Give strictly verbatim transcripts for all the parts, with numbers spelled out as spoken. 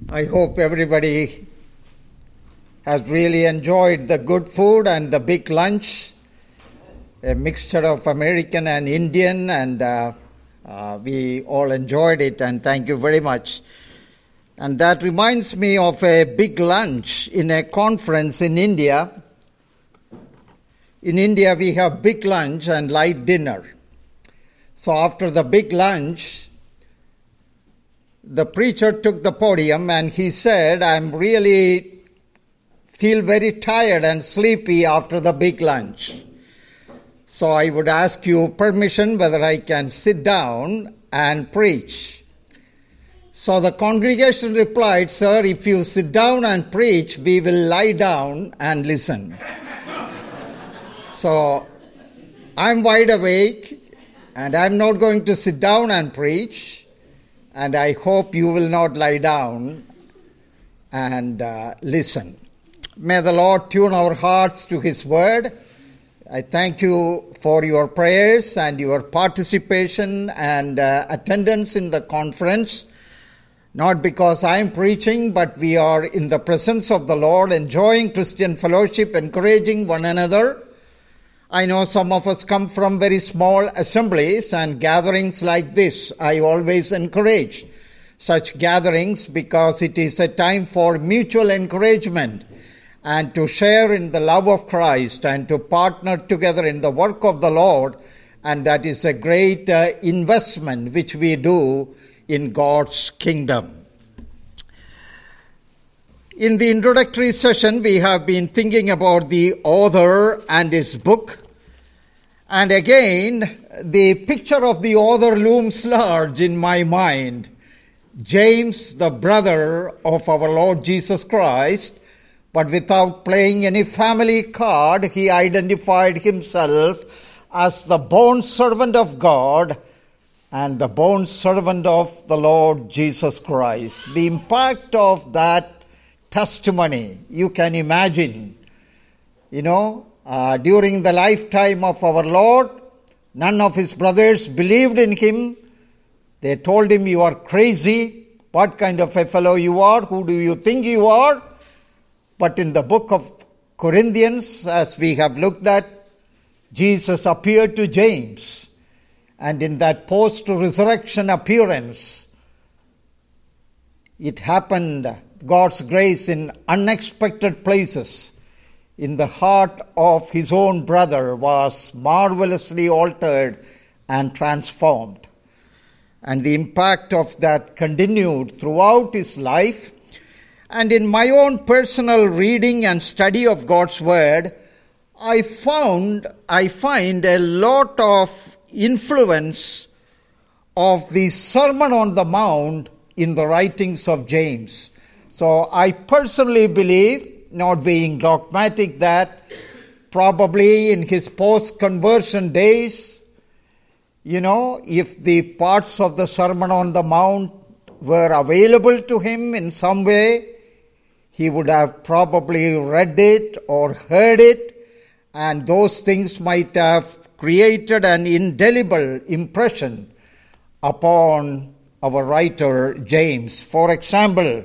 I hope everybody has really enjoyed the good food and the big lunch, a mixture of American and Indian, and uh, uh, we all enjoyed it, and thank you very much. And that reminds me of a big lunch in a conference in India. In India, we have big lunch and light dinner. So after the big lunch, the preacher took the podium and he said, I'm really feel very tired and sleepy after the big lunch. So I would ask you permission whether I can sit down and preach. So the congregation replied, Sir, if you sit down and preach, we will lie down and listen. So I'm wide awake and I'm not going to sit down and preach. And I hope you will not lie down and uh, listen. May the Lord tune our hearts to His word. I thank you for your prayers and your participation and uh, attendance in the conference. Not because I am preaching, but we are in the presence of the Lord, enjoying Christian fellowship, encouraging one another. I know some of us come from very small assemblies, and gatherings like this, I always encourage such gatherings because it is a time for mutual encouragement and to share in the love of Christ and to partner together in the work of the Lord. And that is a great uh, investment which we do in God's kingdom. In the introductory session, we have been thinking about the author and his book. And again, the picture of the author looms large in my mind. James, the brother of our Lord Jesus Christ, but without playing any family card, he identified himself as the bond servant of God and the bond servant of the Lord Jesus Christ. The impact of that testimony, you can imagine. You know, uh, during the lifetime of our Lord, none of his brothers believed in him. They told him, you are crazy. What kind of a fellow you are? Who do you think you are? But in the book of Corinthians, as we have looked at, Jesus appeared to James. And in that post-resurrection appearance, it happened, God's grace, in unexpected places. In the heart of his own brother was marvelously altered and transformed. And the impact of that continued throughout his life. And in my own personal reading and study of God's word, I found, I find a lot of influence of the Sermon on the Mount in the writings of James. So I personally believe, not being dogmatic, that probably in his post-conversion days, you know, if the parts of the Sermon on the Mount were available to him in some way, he would have probably read it or heard it, and those things might have created an indelible impression upon our writer James. For example,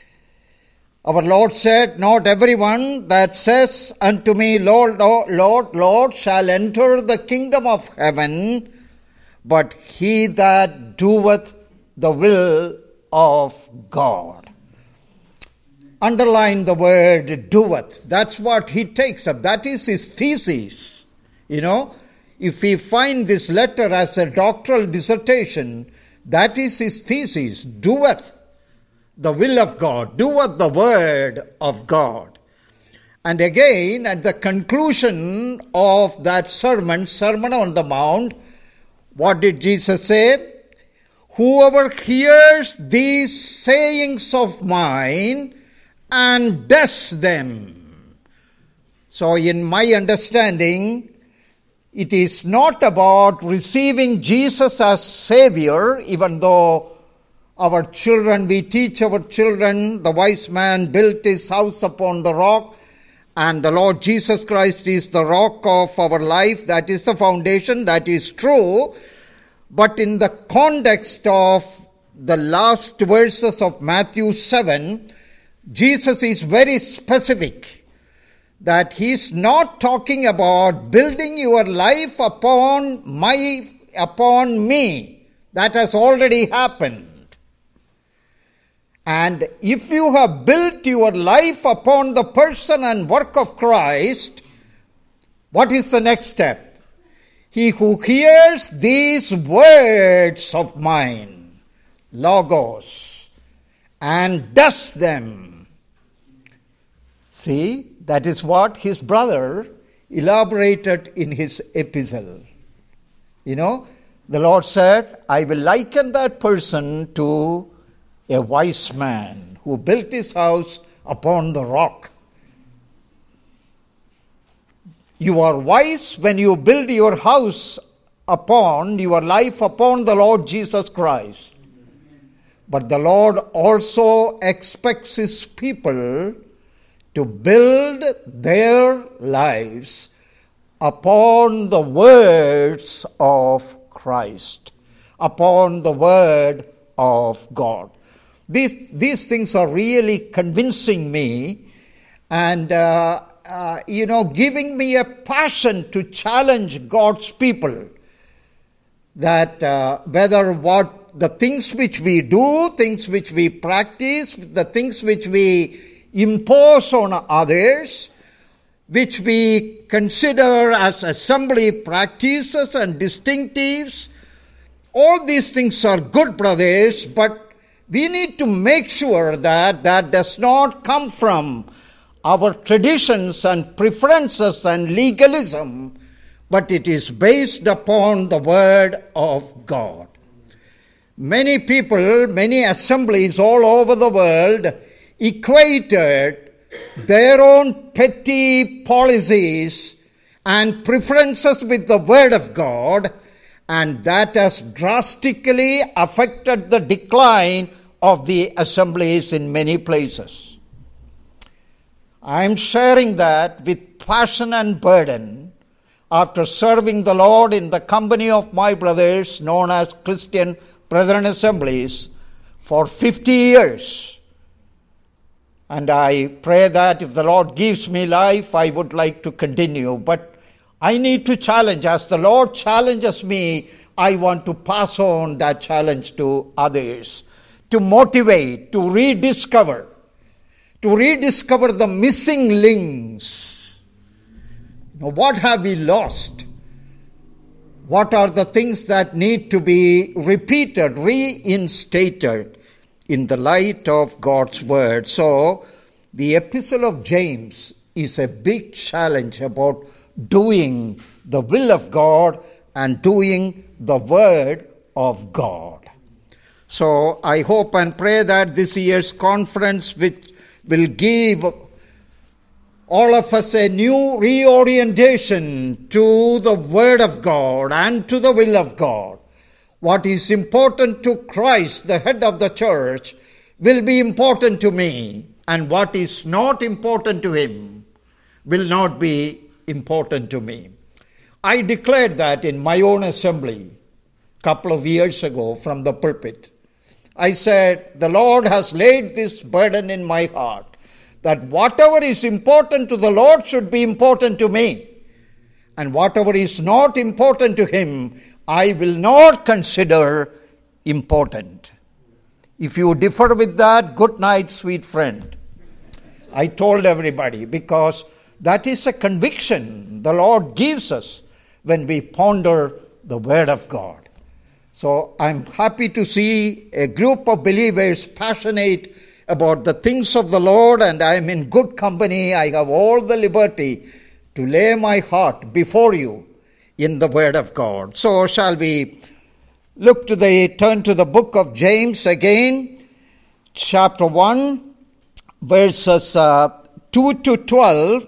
our Lord said, not everyone that says unto me, Lord, Lord, Lord, shall enter the kingdom of heaven, but he that doeth the will of God. Underline the word doeth. That's what he takes up. That is his thesis. You know, if we find this letter as a doctoral dissertation, that is his thesis. Doeth the will of God. Doeth the word of God. And again, at the conclusion of that sermon, Sermon on the Mount, what did Jesus say? Whoever hears these sayings of mine and does them. So in my understanding, it is not about receiving Jesus as Savior, even though our children, we teach our children, the wise man built his house upon the rock, and the Lord Jesus Christ is the rock of our life. That is the foundation, that is true. But in the context of the last verses of Matthew seven, Jesus is very specific that he's not talking about building your life upon my, upon me. That has already happened. And if you have built your life upon the person and work of Christ, what is the next step? He who hears these words of mine, logos, and does them. See, that is what his brother elaborated in his epistle. You know, the Lord said, I will liken that person to a wise man who built his house upon the rock. You are wise when you build your house upon, your life upon the Lord Jesus Christ. But the Lord also expects his people to build their lives upon the words of Christ, upon the word of God. These, these things are really convincing me and, uh, uh, you know, giving me a passion to challenge God's people. That uh, whether what the things which we do, things which we practice, the things which we impose on others, which we consider as assembly practices and distinctives, all these things are good, brothers, but we need to make sure that that does not come from our traditions and preferences and legalism, but it is based upon the word of God. Many people, many assemblies all over the world equated their own petty policies and preferences with the word of God, and that has drastically affected the decline of the assemblies in many places. I am sharing that with passion and burden after serving the Lord in the company of my brothers known as Christian Brethren Assemblies for fifty years. And I pray that if the Lord gives me life, I would like to continue. But I need to challenge. As the Lord challenges me, I want to pass on that challenge to others, to motivate, to rediscover, to rediscover the missing links. Now, what have we lost? What are the things that need to be repeated, reinstated in the light of God's word? So, the Epistle of James is a big challenge about doing the will of God and doing the word of God. So I hope and pray that this year's conference, which will give all of us a new reorientation to the word of God and to the will of God. What is important to Christ, the head of the church, will be important to me, and what is not important to him will not be important to me. I declared that in my own assembly a couple of years ago from the pulpit. I said, the Lord has laid this burden in my heart, that whatever is important to the Lord should be important to me, and whatever is not important to him, I will not consider important. If you differ with that, good night, sweet friend. I told everybody, because that is a conviction the Lord gives us when we ponder the word of God. So I'm happy to see a group of believers passionate about the things of the Lord, and I'm in good company. I have all the liberty to lay my heart before you in the word of God. So shall we look to the, turn to the book of James again, chapter one, verses uh, two to twelve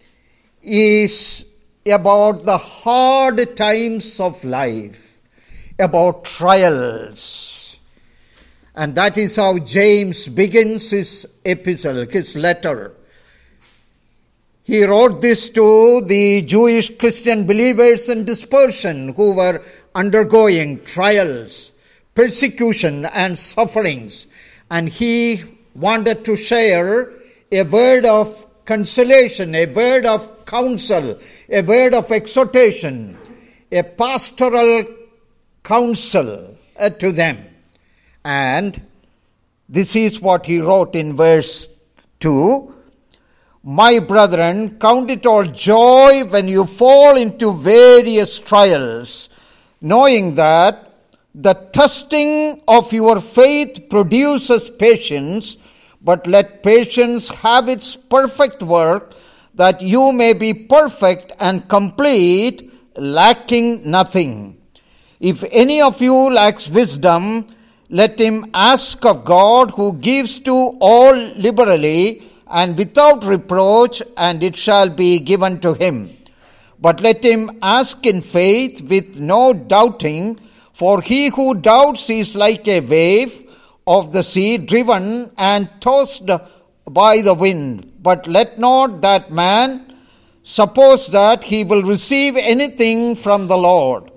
is about the hard times of life, about trials. And that is how James begins his epistle, his letter. He wrote this to the Jewish Christian believers in dispersion who were undergoing trials, persecution and sufferings, and he wanted to share a word of consolation, a word of counsel, a word of exhortation, a pastoral counsel uh, to them. And this is what he wrote in verse two. My brethren, count it all joy when you fall into various trials, knowing that the testing of your faith produces patience, but let patience have its perfect work, that you may be perfect and complete, lacking nothing. If any of you lacks wisdom, let him ask of God, who gives to all liberally and without reproach, and it shall be given to him. But let him ask in faith with no doubting, for he who doubts is like a wave of the sea, driven and tossed by the wind. But let not that man suppose that he will receive anything from the Lord.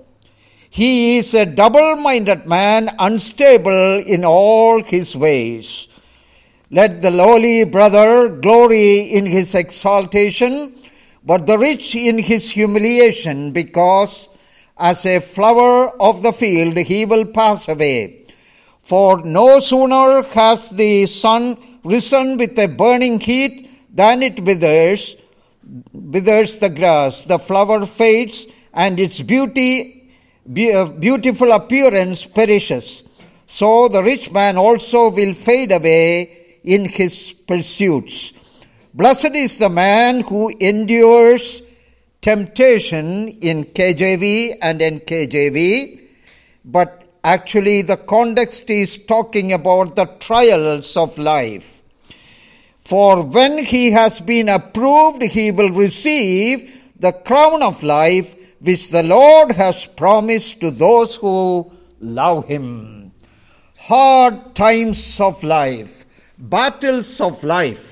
He is a double-minded man, unstable in all his ways. Let the lowly brother glory in his exaltation, but the rich in his humiliation, because as a flower of the field he will pass away. For no sooner has the sun risen with a burning heat than it withers, withers the grass, the flower fades, and its beauty, beautiful appearance perishes. So the rich man also will fade away in his pursuits. Blessed is the man who endures temptation in K J V and N K J V, but actually the context is talking about the trials of life. For when he has been approved, he will receive the crown of life which the Lord has promised to those who love him. Hard times of life, battles of life.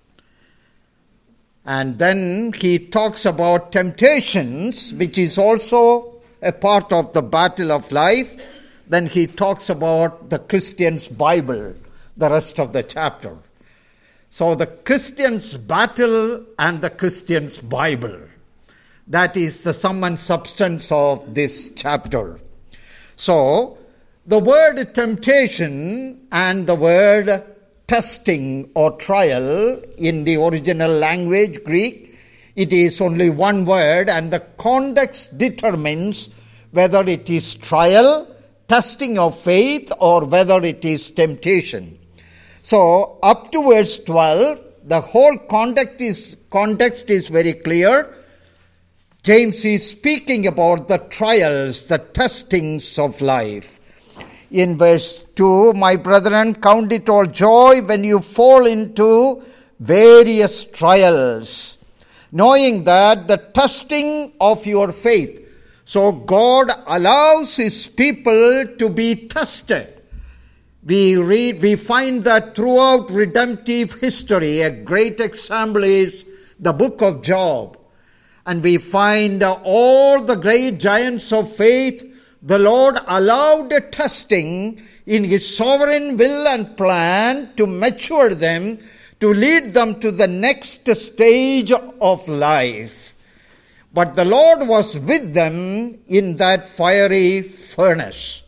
And then he talks about temptations, which is also a part of the battle of life. Then he talks about the Christian's Bible, the rest of the chapter. So the Christian's battle and the Christian's Bible, that is the sum and substance of this chapter. So the word temptation and the word testing or trial in the original language, Greek, it is only one word, and the context determines whether it is trial, testing of faith, or whether it is temptation. So up to verse twelve, the whole context is, context is very clear. James is speaking about the trials, the testings of life. In verse two, my brethren, count it all joy when you fall into various trials, knowing that the testing of your faith. So God allows his people to be tested. We read, we find that throughout redemptive history, a great example is the book of Job. And we find all the great giants of faith, the Lord allowed a testing in his sovereign will and plan to mature them, to lead them to the next stage of life. But the Lord was with them in that fiery furnace.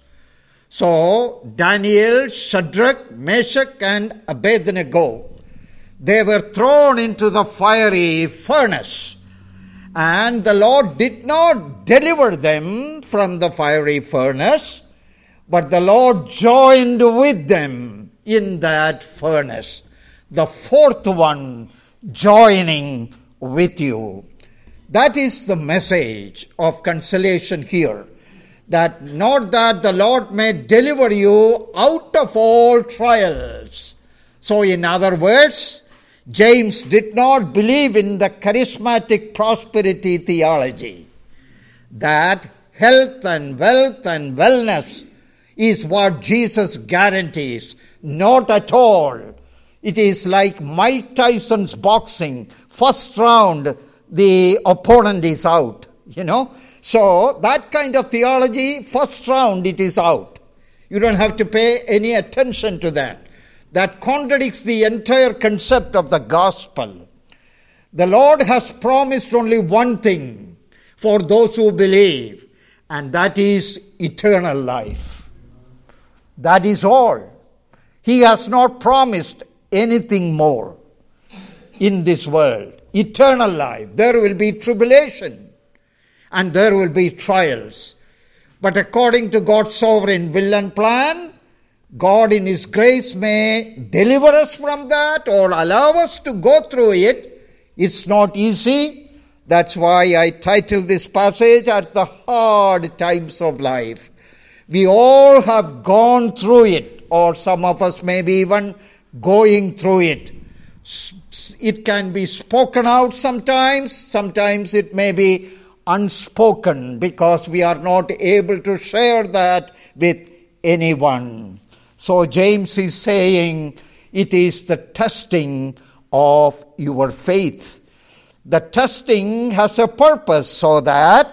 So Daniel, Shadrach, Meshach, and Abednego, they were thrown into the fiery furnace. And the Lord did not deliver them from the fiery furnace, but the Lord joined with them in that furnace. The fourth one joining with you. That is the message of consolation here. That not that the Lord may deliver you out of all trials. So in other words, James did not believe in the charismatic prosperity theology, that health and wealth and wellness is what Jesus guarantees. Not at all. It is like Mike Tyson's boxing. First round, the opponent is out, you know. So that kind of theology, first round it is out. You don't have to pay any attention to that. That contradicts the entire concept of the gospel. The Lord has promised only one thing for those who believe, and that is eternal life. That is all. He has not promised anything more in this world. Eternal life. There will be tribulation and there will be trials. But according to God's sovereign will and plan, God in His grace may deliver us from that or allow us to go through it. It's not easy. That's why I titled this passage as the hard times of life. We all have gone through it, or some of us may be even going through it. It can be spoken out sometimes, sometimes it may be unspoken because we are not able to share that with anyone. So James is saying it is the testing of your faith. The testing has a purpose so that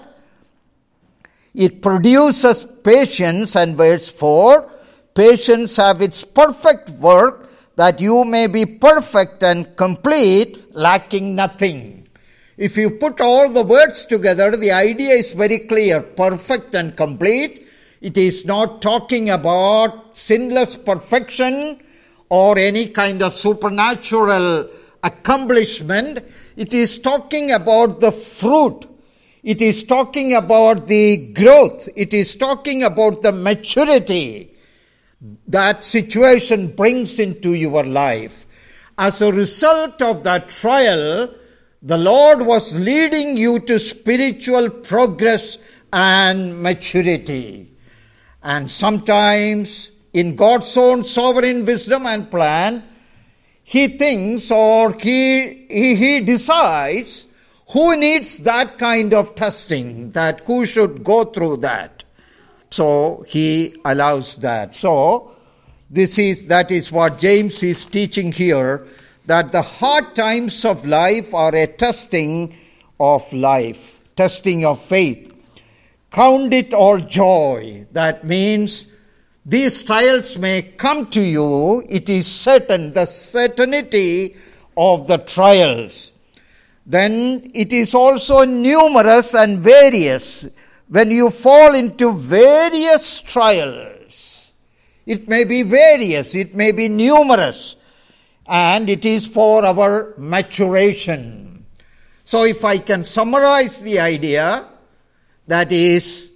it produces patience, and verse four, patience have its perfect work, that you may be perfect and complete, lacking nothing. If you put all the words together, the idea is very clear. Perfect and complete. It is not talking about sinless perfection or any kind of supernatural accomplishment. It is talking about the fruit. It is talking about the growth. It is talking about the maturity that situation brings into your life. As a result of that trial, the Lord was leading you to spiritual progress and maturity. And sometimes, in God's own sovereign wisdom and plan, He thinks or he, he, he decides who needs that kind of testing, that who should go through that. So He allows that. So this is that is what James is teaching here, that the hard times of life are a testing of life, testing of faith. Count it all joy. That means these trials may come to you. It is certain, the certainty of the trials. Then it is also numerous and various. When you fall into various trials, it may be various, it may be numerous, and it is for our maturation. So if I can summarize the idea, that is,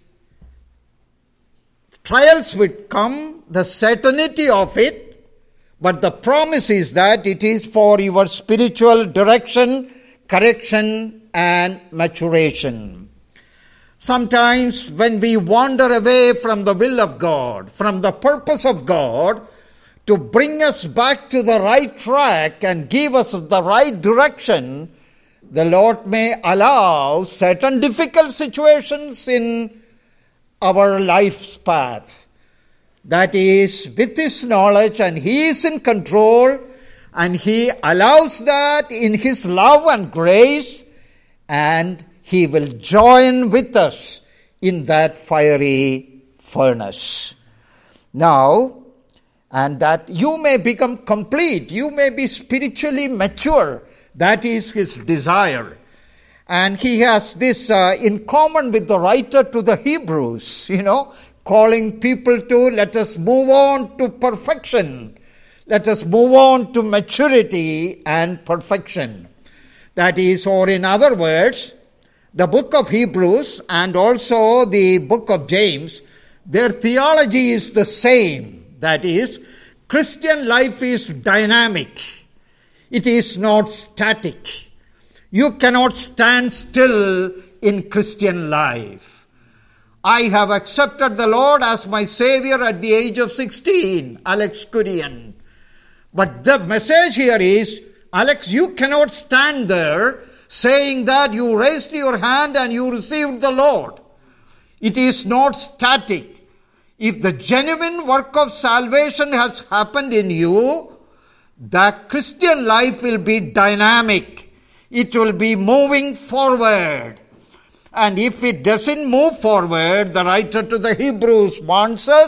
trials would come, the certainty of it, but the promise is that it is for your spiritual direction, correction, and maturation. Sometimes when we wander away from the will of God, from the purpose of God, to bring us back to the right track and give us the right direction, the Lord may allow certain difficult situations in our life's path. That is, with His knowledge, and He is in control, and He allows that in His love and grace, and He will join with us in that fiery furnace. Now, and that you may become complete, you may be spiritually mature. That is His desire. And He has this uh, in common with the writer to the Hebrews, you know, calling people to let us move on to perfection. Let us move on to maturity and perfection. That is, or in other words, the book of Hebrews and also the book of James, their theology is the same. That is, Christian life is dynamic. It is not static. You cannot stand still in Christian life. I have accepted the Lord as my Savior at the age of sixteen, Alex Kurian. But the message here is, Alex, you cannot stand there saying that you raised your hand and you received the Lord. It is not static. If the genuine work of salvation has happened in you, the Christian life will be dynamic. It will be moving forward. And if it doesn't move forward, the writer to the Hebrews warns us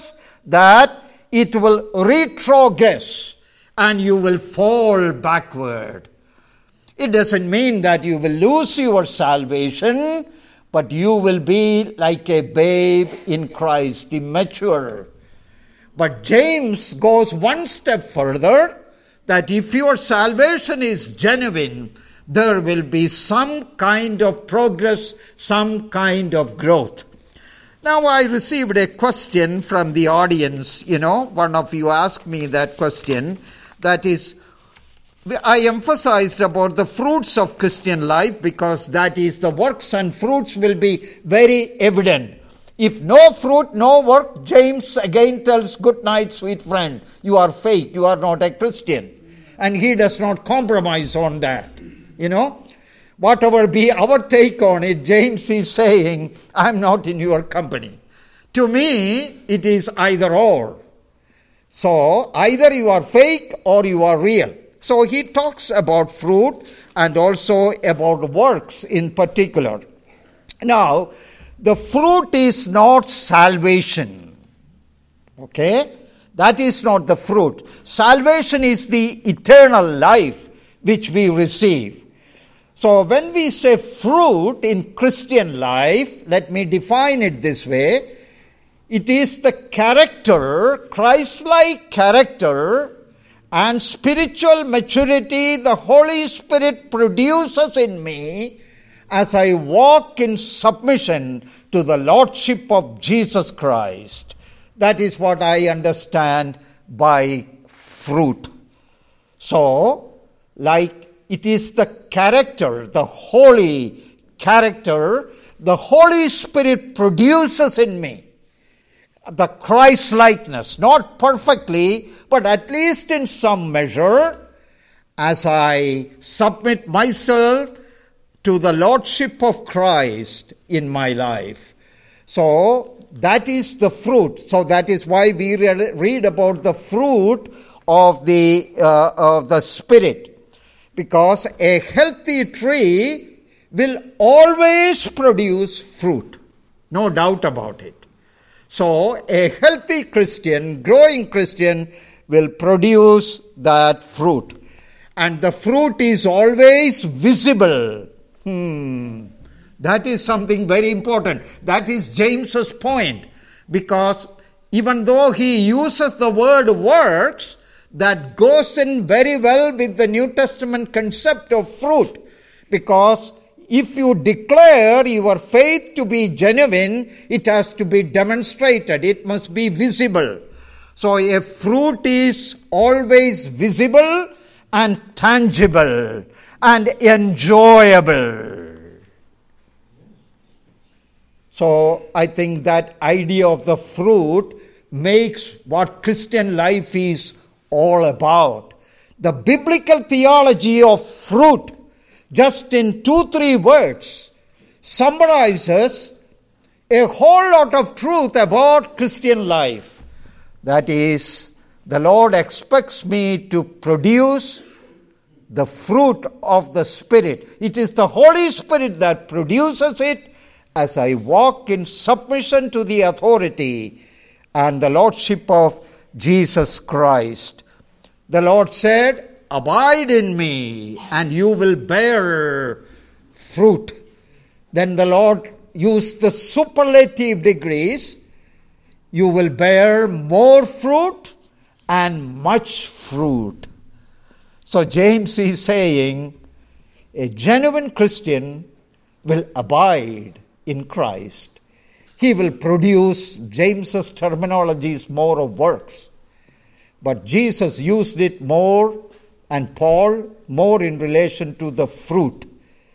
that it will retrogress and you will fall backward. It doesn't mean that you will lose your salvation, but you will be like a babe in Christ, immature. But James goes one step further, that if your salvation is genuine, there will be some kind of progress, some kind of growth. Now, I received a question from the audience. You know, one of you asked me that question. That is, I emphasized about the fruits of Christian life because that is the works and fruits will be very evident. If no fruit, no work, James again tells, good night, sweet friend. You are fake. You are not a Christian. And he does not compromise on that. You know, whatever be our take on it, James is saying, I'm not in your company. To me, it is either or. So, either you are fake or you are real. So, he talks about fruit and also about works in particular. Now, the fruit is not salvation. Okay? That is not the fruit. Salvation is the eternal life which we receive. So when we say fruit in Christian life, let me define it this way. It is the character, Christ-like character and spiritual maturity the Holy Spirit produces in me as I walk in submission to the Lordship of Jesus Christ. That is what I understand by fruit. So, like it is the character, the holy character, the Holy Spirit produces in me. The Christ-likeness, not perfectly, but at least in some measure, as I submit myself to the Lordship of Christ in my life. So, that is the fruit. So, that is why we read about the fruit of the, uh, of the Spirit. Because a healthy tree will always produce fruit. No doubt about it. So, a healthy Christian, growing Christian, will produce that fruit. And the fruit is always visible. Hmm. That is something very important. That is James's point. Because even though he uses the word works, that goes in very well with the New Testament concept of fruit. Because if you declare your faith to be genuine, it has to be demonstrated. It must be visible. So a fruit is always visible and tangible and enjoyable. So I think that idea of the fruit makes what Christian life is all about. The biblical theology of fruit, just in two, three words, summarizes a whole lot of truth about Christian life. That is, the Lord expects me to produce the fruit of the Spirit. It is the Holy Spirit that produces it as I walk in submission to the authority and the Lordship of Jesus Christ. The Lord said, abide in me and you will bear fruit. Then the Lord used the superlative degrees. You will bear more fruit and much fruit. So James is saying, a genuine Christian will abide in Christ. He will produce, James's terminology is more of works. But Jesus used it more, and Paul more in relation to the fruit.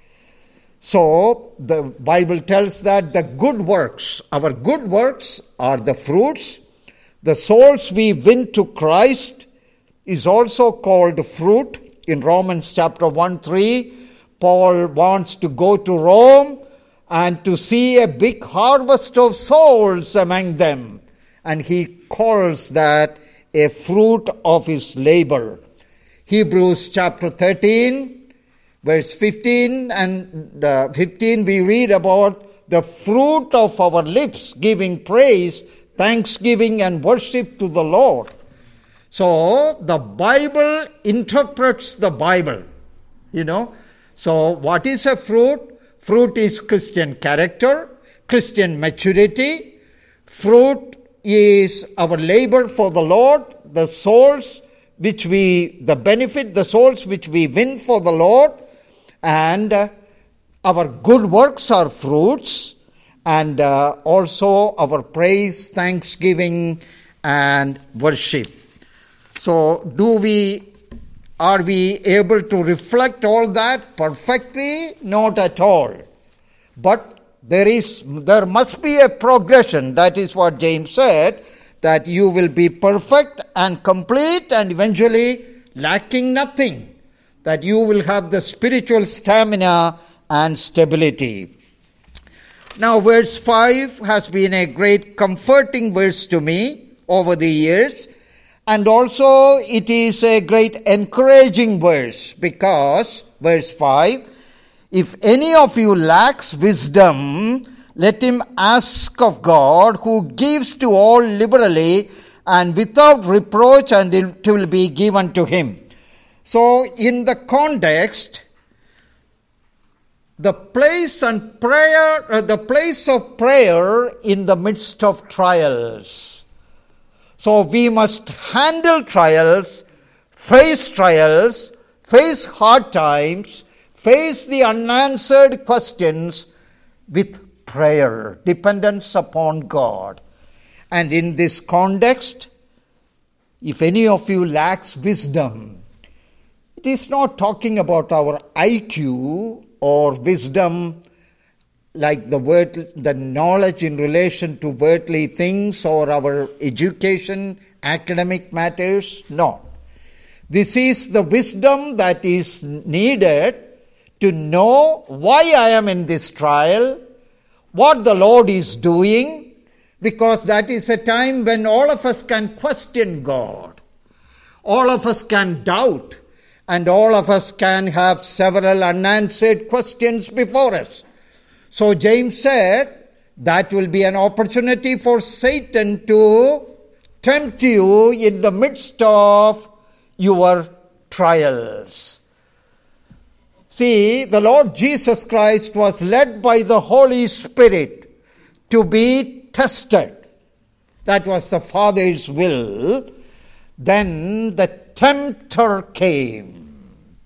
So the Bible tells that the good works, our good works are the fruits. The souls we win to Christ is also called fruit. In Romans chapter one, three, Paul wants to go to Rome and to see a big harvest of souls among them. And he calls that a fruit of his labor. Hebrews chapter thirteen, verse fifteen and uh, fifteen, we read about the fruit of our lips giving praise thanksgiving and worship to the Lord. So the Bible interprets the Bible, you know. So what is a fruit? Fruit is Christian character, Christian maturity. Fruit is our labor for the Lord, the souls which we, the benefit, the souls which we win for the Lord. And uh, our good works are fruits. And uh, also our praise, thanksgiving, and worship. So do we, are we able to reflect all that perfectly? Not at all. But there is, there must be a progression. That is what James said, that you will be perfect and complete and eventually lacking nothing. That you will have the spiritual stamina and stability. Now verse five has been a great comforting verse to me over the years. And also it is a great encouraging verse, because verse five, if any of you lacks wisdom, let him ask of God, who gives to all liberally and without reproach, and it will be given to him. So in the context, the place and prayer, uh, the place of prayer in the midst of trials. So we must handle trials, face trials, face hard times, face the unanswered questions with prayer, dependence upon God. And in this context, if any of you lacks wisdom, it is not talking about our I Q or wisdom like the word, the knowledge in relation to worldly things or our education, academic matters. No. This is the wisdom that is needed to know why I am in this trial, what the Lord is doing, because that is a time when all of us can question God. All of us can doubt, and all of us can have several unanswered questions before us. So James said that will be an opportunity for Satan to tempt you in the midst of your trials. See, the Lord Jesus Christ was led by the Holy Spirit to be tested. That was the Father's will. Then the tempter came.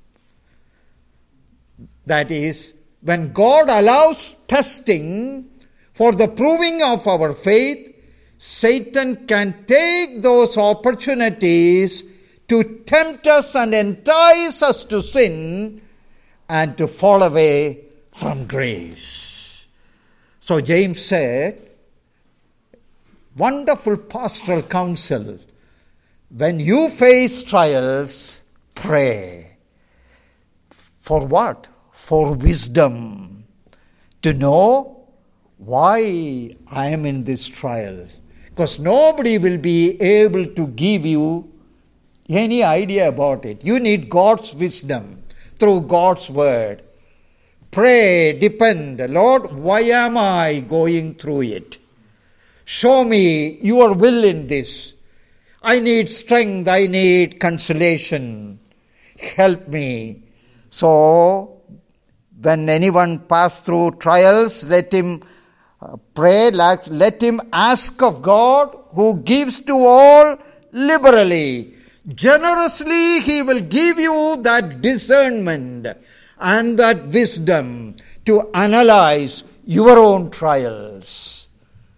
That is, when God allows testing for the proving of our faith, Satan can take those opportunities to tempt us and entice us to sin and to fall away from grace. So James said, wonderful pastoral counsel, when you face trials, pray. For what? For wisdom, to know why I am in this trial. Because nobody will be able to give you any idea about it. You need God's wisdom through God's word. Pray, depend, Lord, why am I going through it? Show me your will in this. I need strength, I need consolation. Help me. So, when anyone pass through trials, let him uh, pray, let, let him ask of God, who gives to all liberally. Generously he will give you that discernment and that wisdom to analyze your own trials.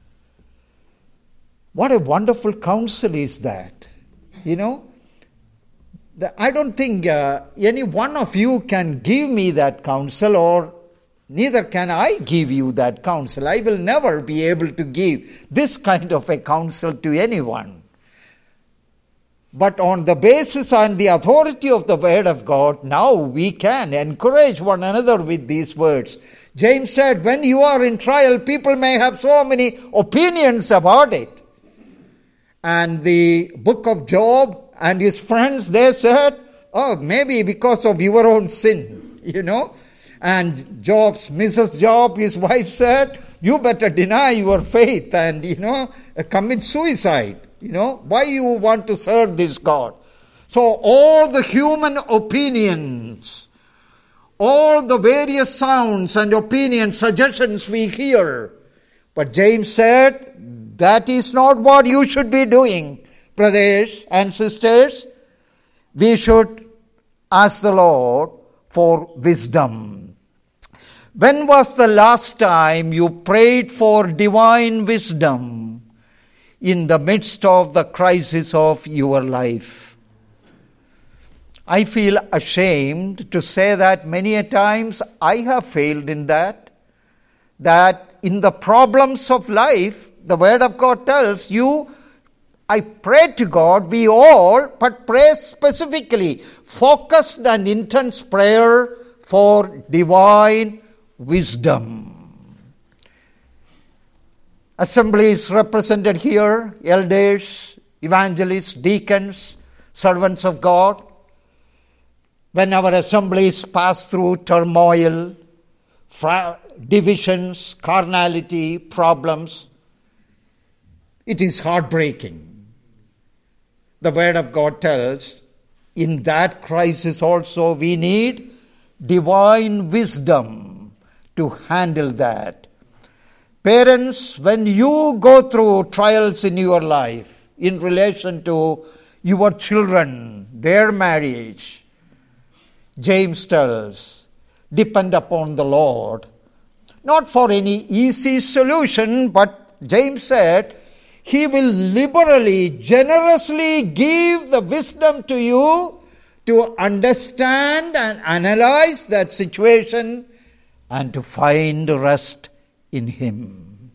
What a wonderful counsel is that, you know. I don't think uh, any one of you can give me that counsel, or neither can I give you that counsel. I will never be able to give this kind of a counsel to anyone. But on the basis and the authority of the Word of God, now we can encourage one another with these words. James said, when you are in trial, people may have so many opinions about it. And the book of Job and his friends, they said, oh, maybe because of your own sin, you know. And Job's, Missus Job, his wife said, you better deny your faith and, you know, commit suicide. You know, why you want to serve this God? So all the human opinions, all the various sounds and opinions, suggestions we hear. But James said, that is not what you should be doing, brothers and sisters. We should ask the Lord for wisdom. When was the last time you prayed for divine wisdom in the midst of the crisis of your life? I feel ashamed to say that many a times I have failed in that. That in the problems of life, the Word of God tells you, I pray to God, we all, but pray specifically, focused and intense prayer for divine wisdom. Assemblies represented here, elders, evangelists, deacons, servants of God. When our assemblies pass through turmoil, fra- divisions, carnality, problems, it is heartbreaking. The Word of God tells, in that crisis also we need divine wisdom to handle that. Parents, when you go through trials in your life in relation to your children, their marriage, James tells, depend upon the Lord. Not for any easy solution, but James said, He will liberally, generously give the wisdom to you to understand and analyze that situation and to find rest in Him.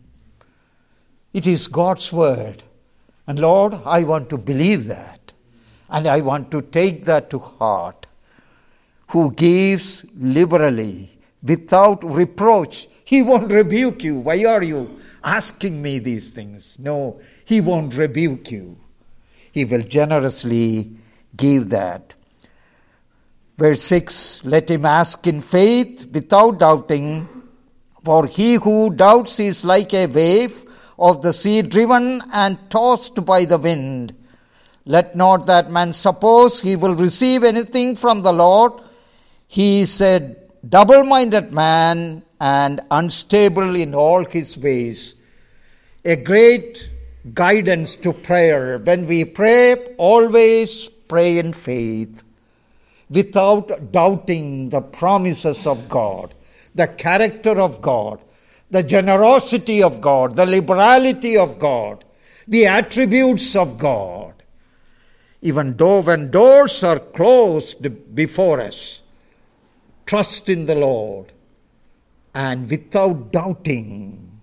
It is God's word. And Lord, I want to believe that. And I want to take that to heart. Who gives liberally, without reproach. He won't rebuke you. Why are you asking me these things? No, He won't rebuke you. He will generously give that. Verse six, let him ask in faith without doubting, for he who doubts is like a wave of the sea driven and tossed by the wind. Let not that man suppose he will receive anything from the Lord. He is a double-minded man and unstable in all his ways. A great guidance to prayer. When we pray, always pray in faith, without doubting the promises of God, the character of God, the generosity of God, the liberality of God, the attributes of God. Even though when doors are closed before us, trust in the Lord, and without doubting,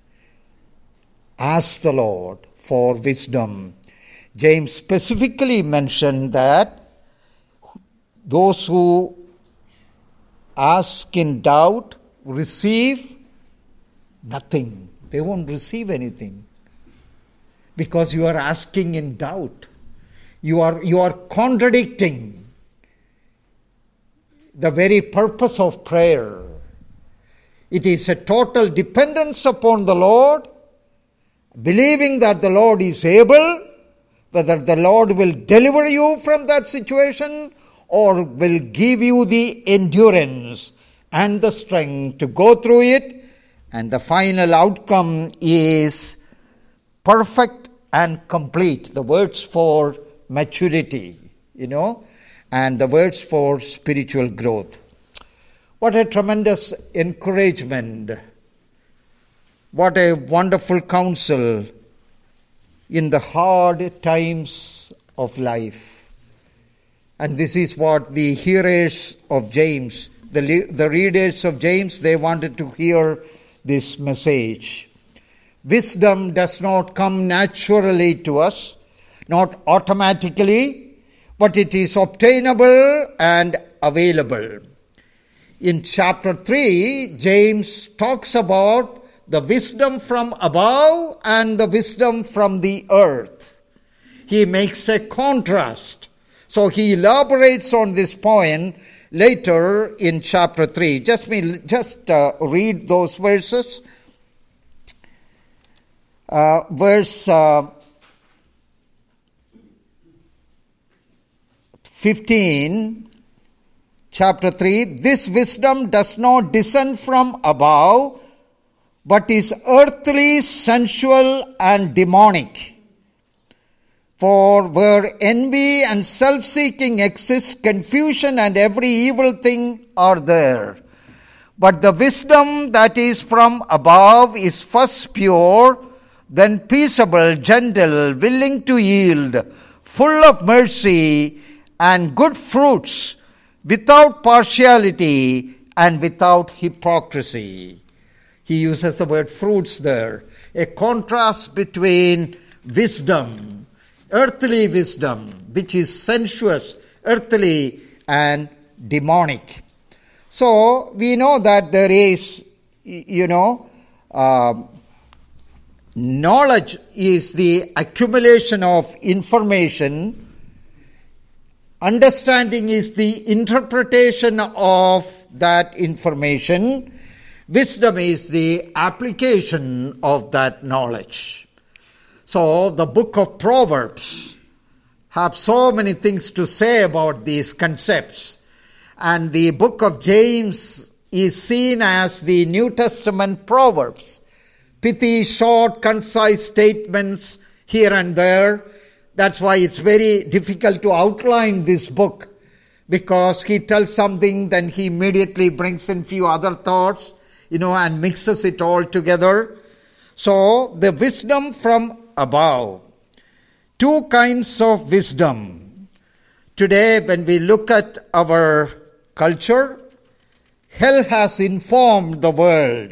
ask the Lord for wisdom. James specifically mentioned that those who ask in doubt receive nothing. They won't receive anything because you are asking in doubt. You are, you are contradicting the very purpose of prayer. It is a total dependence upon the Lord, believing that the Lord is able, whether the Lord will deliver you from that situation or will give you the endurance and the strength to go through it, and the final outcome is perfect and complete. The words for maturity, you know, and the words for spiritual growth. What a tremendous encouragement. What a wonderful counsel in the hard times of life. And this is what the hearers of James, the, the readers of James, they wanted to hear this message. Wisdom does not come naturally to us, not automatically, but it is obtainable and available. In chapter three, James talks about the wisdom from above and the wisdom from the earth. He makes a contrast. So he elaborates on this point later in chapter three. Just me, just uh, read those verses. Uh, verse uh, fifteen, chapter three, this wisdom does not descend from above, but is earthly, sensual, and demonic. For where envy and self-seeking exist, confusion and every evil thing are there. But the wisdom that is from above is first pure, then peaceable, gentle, willing to yield, full of mercy and good fruits, without partiality and without hypocrisy. He uses the word fruits there, a contrast between wisdom, earthly wisdom, which is sensuous, earthly, and demonic. So, we know that there is, you know, uh, knowledge is the accumulation of information. Understanding is the interpretation of that information. Wisdom is the application of that knowledge. So, the book of Proverbs have so many things to say about these concepts. And the book of James is seen as the New Testament Proverbs. Pithy, short, concise statements here and there. That's why it's very difficult to outline this book, because he tells something, then he immediately brings in few other thoughts, you know, and mixes it all together. So, the wisdom from above. Two kinds of wisdom. Today, when we look at our culture, hell has informed the world.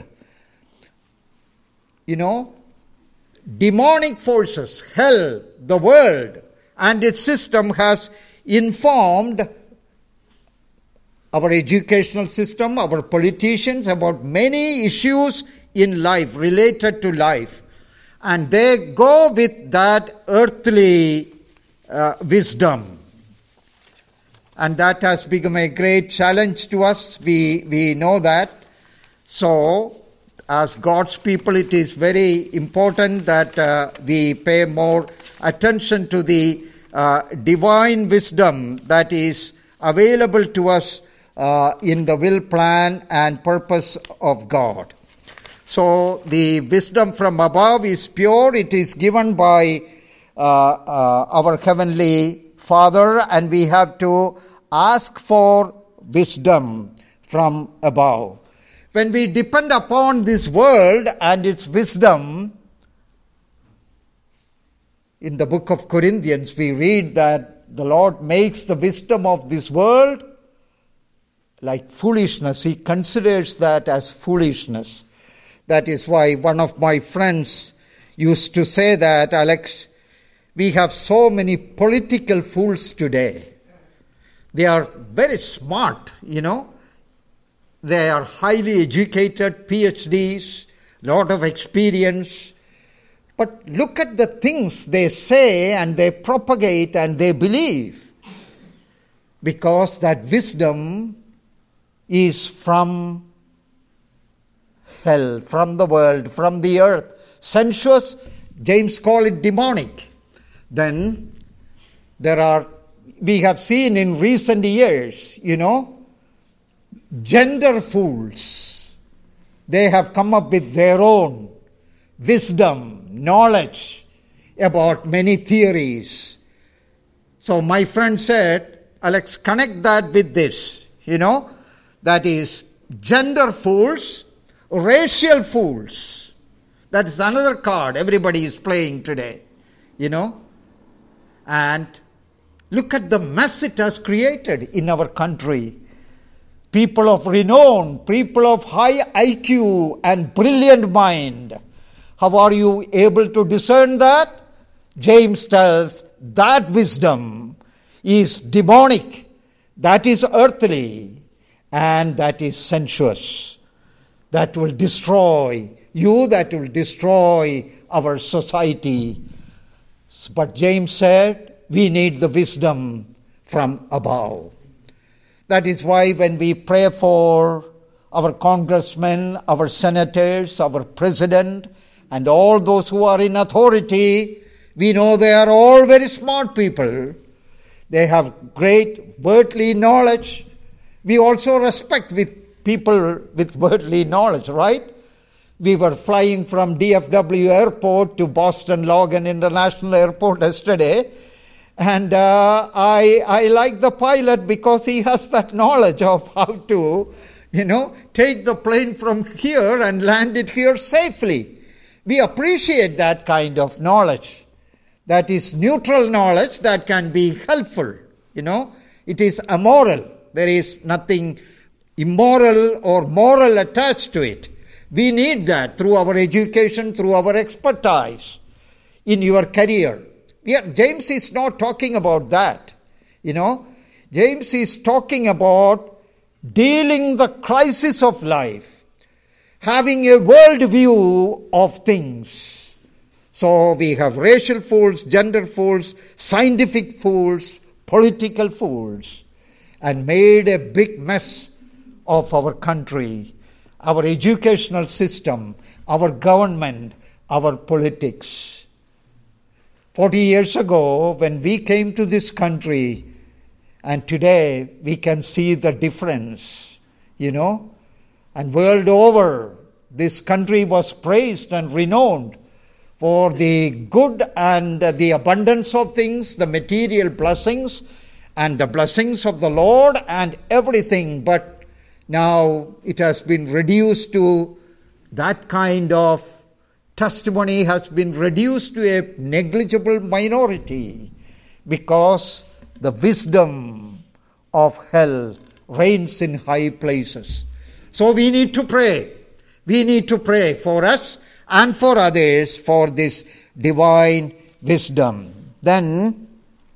You know, demonic forces, hell, the world, and its system has informed our educational system, our politicians about many issues in life, related to life. And they go with that earthly uh, wisdom. And that has become a great challenge to us. We, we know that. So, as God's people, it is very important that uh, we pay more attention to the uh, divine wisdom that is available to us uh, in the will, plan, and purpose of God. So, the wisdom from above is pure. It is given by uh, uh, our Heavenly Father, and we have to ask for wisdom from above. When we depend upon this world and its wisdom, in the book of Corinthians, we read that the Lord makes the wisdom of this world like foolishness. He considers that as foolishness. That is why one of my friends used to say that, Alex, we have so many political fools today. They are very smart, you know. They are highly educated, P H Ds, lot of experience. But look at the things they say and they propagate and they believe. Because that wisdom is from hell, from the world, from the earth. Sensuous, James called it demonic. Then there are, we have seen in recent years, you know, gender fools. They have come up with their own wisdom, knowledge about many theories. So my friend said, Alex, connect that with this, you know, that is gender fools, racial fools. That is another card everybody is playing today, you know. And look at the mess it has created in our country. People of renown, people of high I Q and brilliant mind. How are you able to discern that? James tells that wisdom is demonic, that is earthly, and that is sensuous. That will destroy you, that will destroy our society. But James said, we need the wisdom from above. That is why when we pray for our congressmen, our senators, our president, and all those who are in authority, we know they are all very smart people. They have great worldly knowledge. We also respect with people with worldly knowledge, right? We were flying from D F W Airport to Boston Logan International Airport yesterday, and uh, I I like the pilot because he has that knowledge of how to, you know, take the plane from here and land it here safely. We appreciate that kind of knowledge. That is neutral knowledge that can be helpful, you know. It is amoral. There is nothing immoral or moral attached to it. We need that through our education, through our expertise in your career. Yeah, James is not talking about that, you know. James is talking about dealing the crisis of life, having a world view of things. So we have racial fools, gender fools, scientific fools, political fools, and made a big mess of our country, our educational system, our government, our politics. Forty years ago, when we came to this country, and today we can see the difference, you know. And world over, this country was praised and renowned for the good and the abundance of things, the material blessings, and the blessings of the Lord and everything. But now it has been reduced to, that kind of testimony has been reduced to a negligible minority because the wisdom of hell reigns in high places. So we need to pray. We need to pray for us and for others for this divine wisdom. Then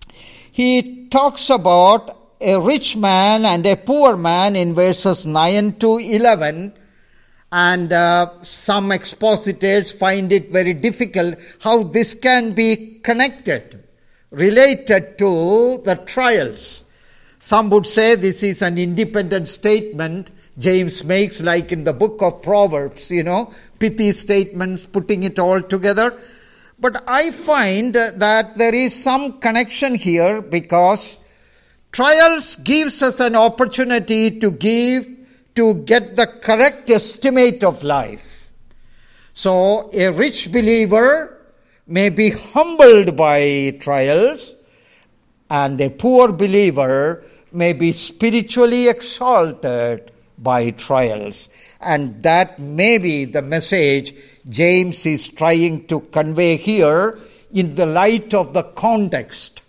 he talks about a rich man and a poor man in verses nine to eleven, and uh, some expositors find it very difficult how this can be connected, related to the trials. Some would say this is an independent statement James makes, like in the book of Proverbs, you know, pithy statements, putting it all together. But I find that there is some connection here because trials gives us an opportunity to give, to get the correct estimate of life. So a rich believer may be humbled by trials, and a poor believer may be spiritually exalted by trials. And that may be the message James is trying to convey here in the light of the context.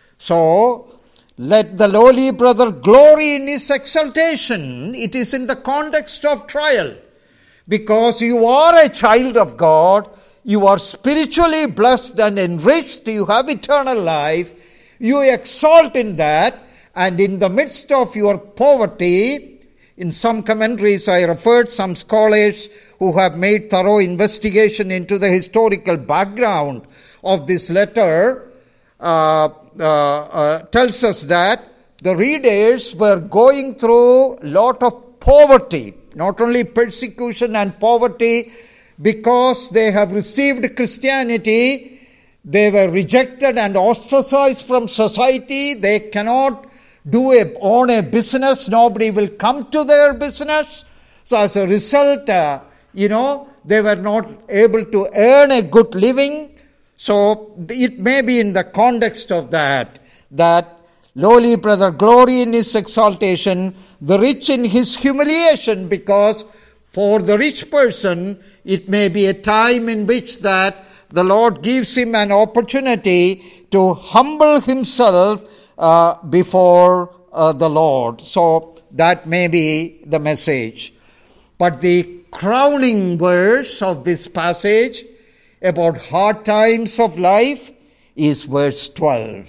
So, let the lowly brother glory in his exaltation. It is in the context of trial. Because you are a child of God, you are spiritually blessed and enriched, you have eternal life, you exalt in that, and in the midst of your poverty, in some commentaries I referred some scholars who have made thorough investigation into the historical background of this letter, uh, uh, uh, tells us that the readers were going through a lot of poverty, not only persecution and poverty, because they have received Christianity, they were rejected and ostracized from society, they cannot do a, own a business, nobody will come to their business. So as a result, uh, you know, they were not able to earn a good living. So it may be in the context of that, that lowly brother glory in his exaltation, the rich in his humiliation, because for the rich person, it may be a time in which that the Lord gives him an opportunity to humble himself uh, before uh, the Lord. So that may be the message. But the crowning verse of this passage about hard times of life is verse twelve.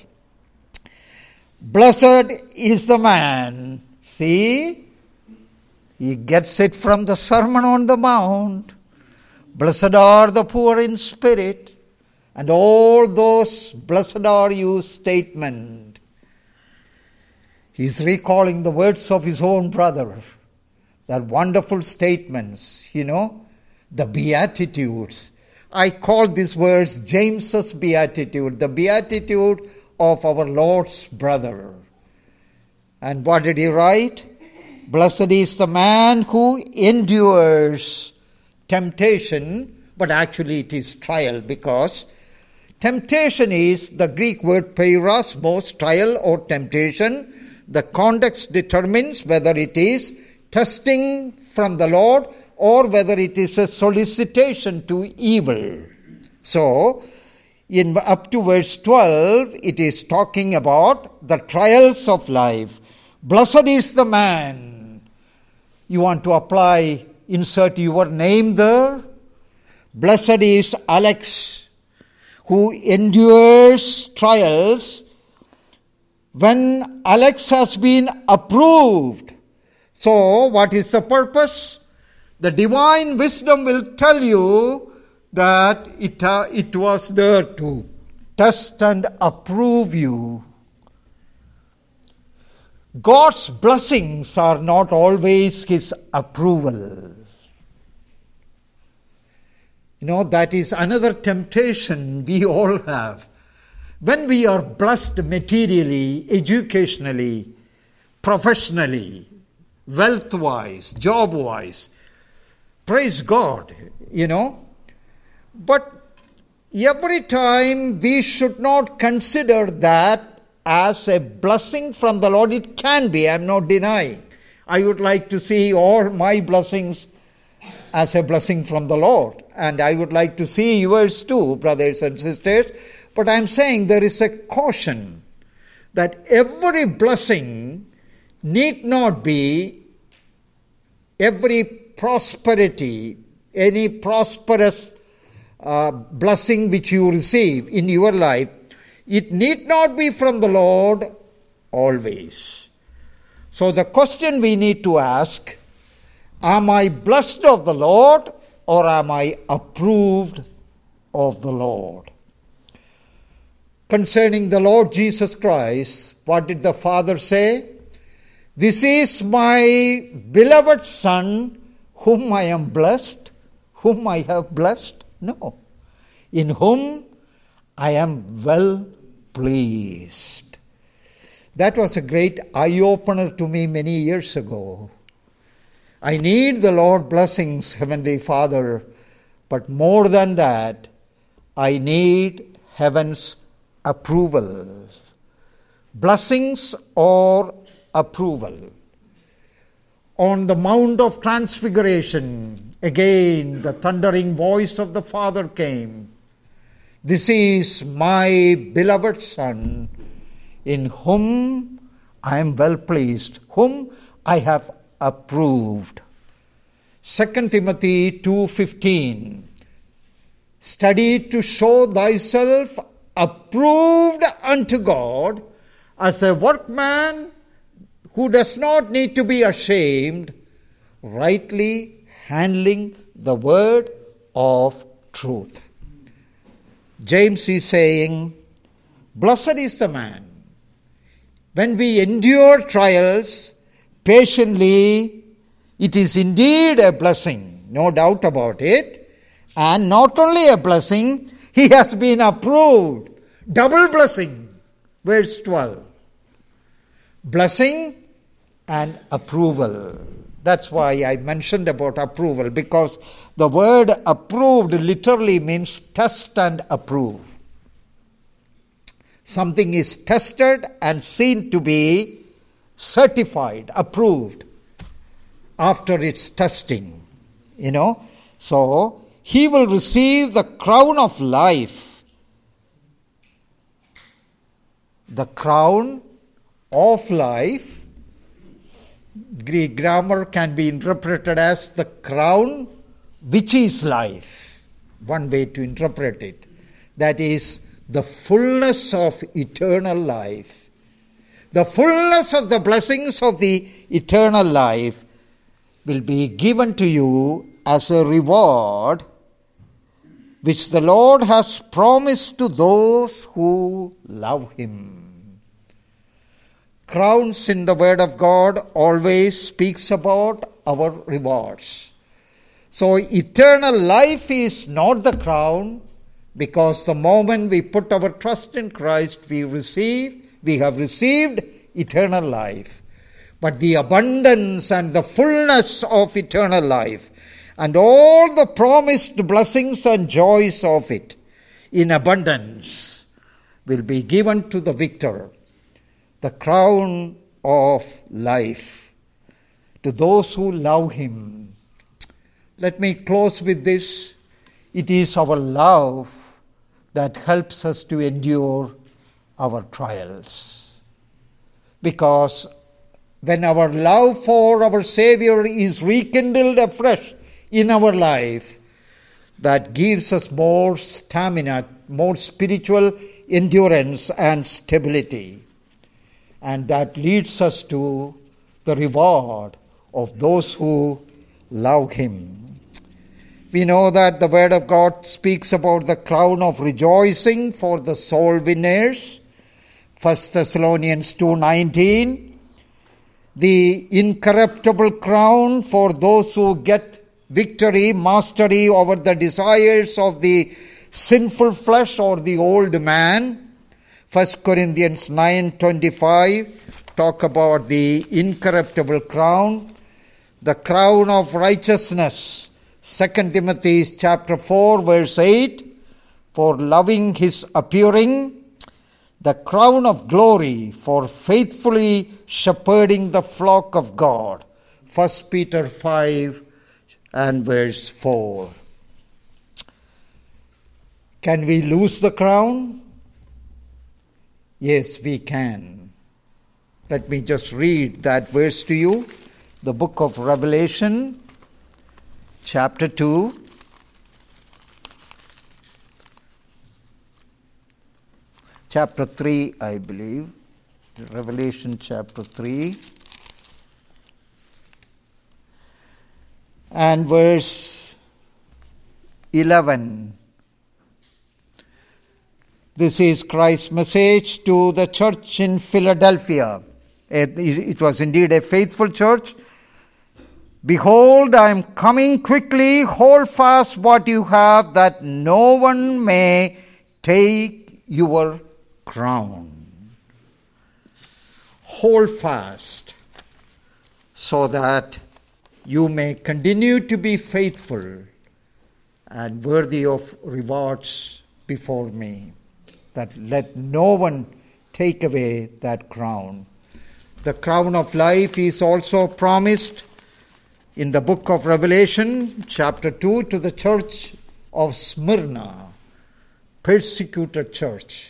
Blessed is the man. See, he gets it from the Sermon on the Mount. Blessed are the poor in spirit, and all those blessed are you statement. He's recalling the words of his own brother, that wonderful statements, you know, the Beatitudes. I call this verse James's Beatitude, the Beatitude of our Lord's brother. And what did he write? Blessed is the man who endures temptation, but actually it is trial, because temptation is the Greek word peirasmos, trial or temptation. The context determines whether it is testing from the Lord or whether it is a solicitation to evil. So, in up to verse twelve, it is talking about the trials of life. Blessed is the man. You want to apply, insert your name there. Blessed is Alex, who endures trials when Alex has been approved. So, what is the purpose? The divine wisdom will tell you that it, uh, it was there to test and approve you. God's blessings are not always His approval. You know, that is another temptation we all have. When we are blessed materially, educationally, professionally, wealth-wise, job-wise, praise God, you know. But every time we should not consider that as a blessing from the Lord. It can be, I am not denying. I would like to see all my blessings as a blessing from the Lord. And I would like to see yours too, brothers and sisters. But I am saying there is a caution that every blessing need not be, every prosperity, any prosperous uh, blessing which you receive in your life, it need not be from the Lord always. So the question we need to ask, am I blessed of the Lord or am I approved of the Lord? Concerning the Lord Jesus Christ, what did the Father say? This is my beloved Son, whom I am blessed, whom I have blessed. No. In whom I am well pleased. That was a great eye-opener to me many years ago. I need the Lord's blessings, Heavenly Father, but more than that, I need heaven's approval. Blessings or approval. On the Mount of Transfiguration, again the thundering voice of the Father came. This is my beloved Son, in whom I am well pleased, whom I have approved. Second Timothy two fifteen. Study to show thyself approved unto God as a workman who does not need to be ashamed, rightly handling the word of truth. James is saying, blessed is the man. When we endure trials patiently, it is indeed a blessing, no doubt about it. And not only a blessing, he has been approved. Double blessing. Verse twelve. Blessing and approval. That's why I mentioned about approval, because the word approved literally means test and approve. Something is tested and seen to be certified, approved after its testing. You know, so he will receive the crown of life. The crown of life. Greek grammar can be interpreted as the crown which is life. One way to interpret it. That is the fullness of eternal life. The fullness of the blessings of the eternal life will be given to you as a reward which the Lord has promised to those who love Him. Crowns in the Word of God always speaks about our rewards. So eternal life is not the crown, because the moment we put our trust in Christ, we receive, we have received eternal life. But the abundance and the fullness of eternal life and all the promised blessings and joys of it in abundance will be given to the victor, the crown of life, to those who love him. Let me close with this. It is our love that helps us to endure our trials. Because when our love for our Savior is rekindled afresh in our life, that gives us more stamina, more spiritual endurance and stability. And that leads us to the reward of those who love him. We know that the Word of God speaks about the crown of rejoicing for the soul winners. First Thessalonians two nineteen. The incorruptible crown for those who get victory, mastery over the desires of the sinful flesh or the old man. First Corinthians nine twenty-five talk about the incorruptible crown. The crown of righteousness. Second Timothy chapter four verse eight. For loving his appearing. The crown of glory for faithfully shepherding the flock of God. First Peter five and verse four. Can we lose the crown? Yes, we can. Let me just read that verse to you. The book of Revelation, chapter two. Chapter three, I believe. Revelation chapter three. And verse eleven. This is Christ's message to the church in Philadelphia. It was indeed a faithful church. Behold, I am coming quickly. Hold fast what you have, that no one may take your crown. Hold fast so that you may continue to be faithful and worthy of rewards before me. That let no one take away that crown. The crown of life is also promised in the book of Revelation, chapter two, to the church of Smyrna, persecuted church.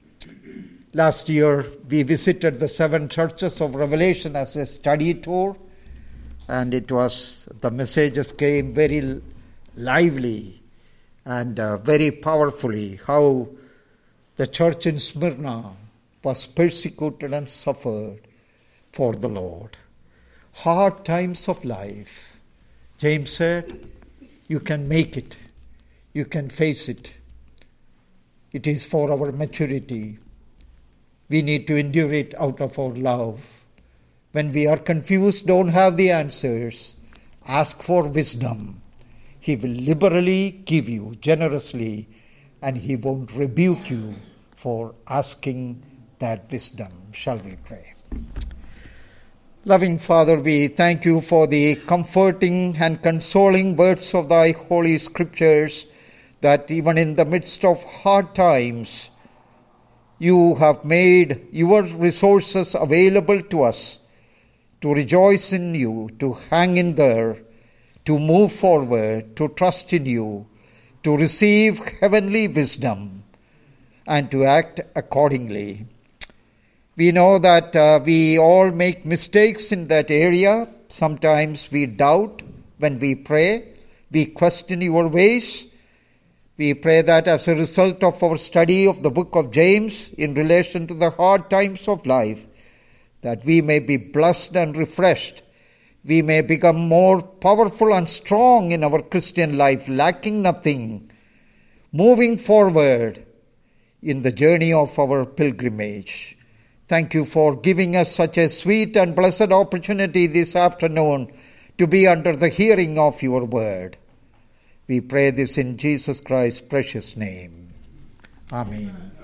Last year, we visited the seven churches of Revelation as a study tour, and it was, the messages came very lively and uh, very powerfully, how the church in Smyrna was persecuted and suffered for the Lord. Hard times of life. James said, you can make it. You can face it. It is for our maturity. We need to endure it out of our love. When we are confused, don't have the answers, ask for wisdom. He will liberally give you, generously, and he won't rebuke you for asking that wisdom. Shall we pray? Loving Father, we thank you for the comforting and consoling words of thy holy scriptures, that even in the midst of hard times, you have made your resources available to us to rejoice in you, to hang in there, to move forward, to trust in you, to receive heavenly wisdom, and to act accordingly. We know that uh, we all make mistakes in that area. Sometimes we doubt when we pray. We question your ways. We pray that as a result of our study of the book of James in relation to the hard times of life, that we may be blessed and refreshed. We may become more powerful and strong in our Christian life, lacking nothing, moving forward in the journey of our pilgrimage. Thank you for giving us such a sweet and blessed opportunity this afternoon to be under the hearing of your word. We pray this in Jesus Christ's precious name. Amen.